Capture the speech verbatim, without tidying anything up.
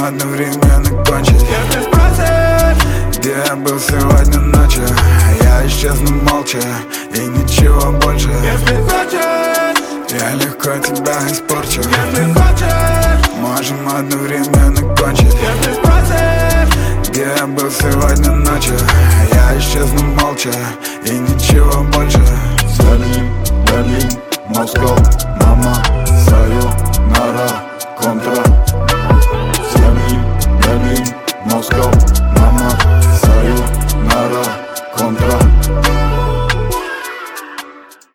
одновременно кончить. Если спросишь, где я был сегодня ночью, я исчезну молча и ничего больше. если хочешь, я легко тебя испорчу. если хочешь, можем одновременно кончить. если спросишь, где я был сегодня ночью, я исчезну молча и ничего больше.